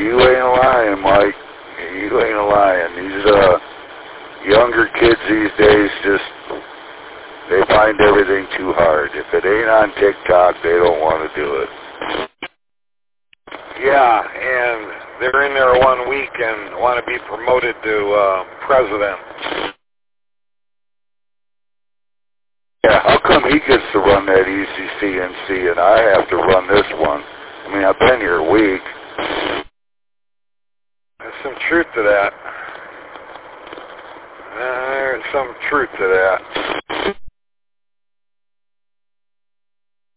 You ain't lying, Mike. You ain't lying. These younger kids these days just, they find everything too hard. If it ain't on TikTok, they don't want to do it. Yeah, and they're in there 1 week and want to be promoted to president. Yeah, how come he gets to run that ECCNC and I have to run this one? I mean, I've been here a week. There's some truth to that. There's some truth to that.